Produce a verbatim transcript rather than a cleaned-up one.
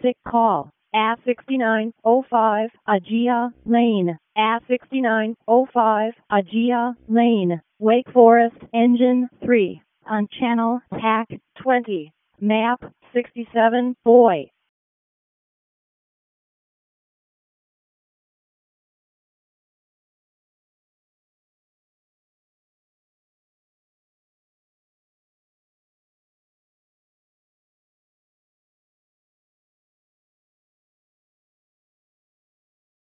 sick call. A sixty-nine oh five Agia Lane. A sixty-nine oh five Agia Lane. Wake Forest Engine three. On channel T A C twenty. Map sixty-seven. Boy.